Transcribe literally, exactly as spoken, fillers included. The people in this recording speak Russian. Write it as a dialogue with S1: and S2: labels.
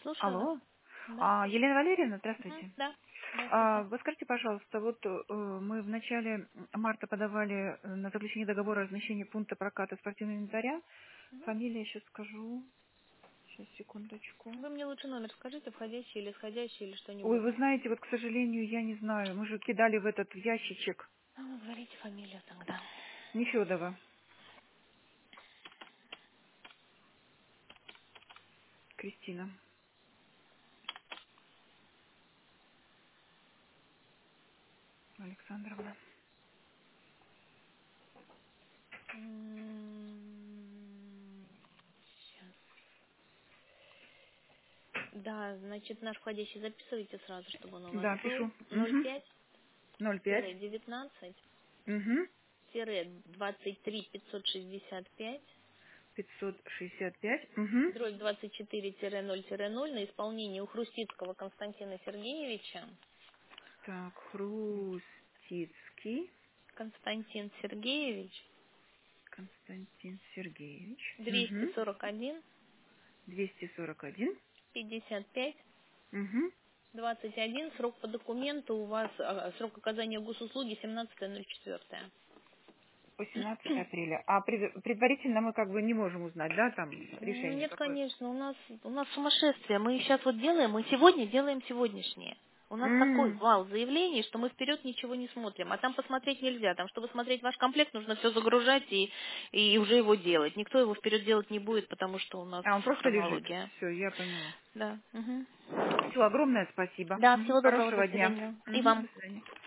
S1: слушаю вас.
S2: Алло.
S1: Да.
S2: А, Елена Валерьевна,
S1: Мгм,
S2: здравствуйте.
S1: да.
S2: А,
S1: Здравствуйте.
S2: вы скажите, пожалуйста, вот э, мы в начале марта подавали э, на заключение договора о размещении пункта проката спортивного инвентаря.
S1: Мгм.
S2: Фамилия сейчас скажу. Сейчас, секундочку.
S1: Вы мне лучше номер скажите, входящий или исходящий, или
S2: Ой,
S1: что-нибудь.
S2: вы знаете, вот, к сожалению, я не знаю. Мы же кидали в этот ящичек
S1: Ну, говорите фамилию тогда.
S2: Нефедова Кристина Александровна.
S1: М, Сейчас. Да, значит, наш входящий записывайте сразу, чтобы он у вас
S2: Да,
S1: был.
S2: пишу.
S1: ноль
S2: Угу.
S1: пять
S2: ноль пять.
S1: девятнадцать
S2: Угу.
S1: двадцать три пятьсот шестьдесят пять
S2: пятьсот шестьдесят пять. Угу.
S1: дробь двадцать четыре ноль ноль на исполнение у Хрустицкого Константина Сергеевича.
S2: Так, Хрустицкий
S1: Константин Сергеевич,
S2: Константин Сергеевич.
S1: двести
S2: Угу.
S1: сорок один
S2: двести сорок один.
S1: пятьдесят пять
S2: Угу.
S1: двадцать один. Срок по документу у вас, а, срок оказания госуслуги семнадцатое ноль четвёртое.
S2: восемнадцатое апреля. А пред- предварительно мы как бы не можем узнать, да, там решение
S1: Нет,
S2: какое?
S1: конечно, у нас у нас сумасшествие. Мы сейчас вот делаем, мы сегодня делаем сегодняшнее. У нас такой
S2: М.
S1: вал заявлений, что мы вперед ничего не смотрим. А там посмотреть нельзя. Там, чтобы смотреть ваш комплект, нужно все загружать и, и уже его делать. Никто его вперед делать не будет, потому что у нас
S2: А он просто лежит.
S1: хронология.
S2: Все, я поняла.
S1: Да. Мгм.
S2: Все, огромное спасибо.
S1: Да,
S2: Мгм.
S1: всего доброго, до
S2: Хорошего дня.
S1: свидания. И
S2: Мгм. До
S1: вам.
S2: свидания.